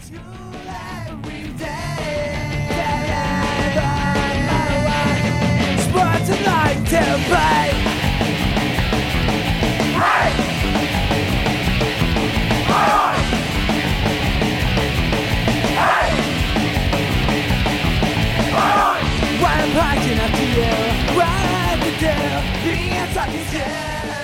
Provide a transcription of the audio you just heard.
you every day. And on my way, sports and life to play. Hey! Why I'm watching after you, what to do, the answer is yes.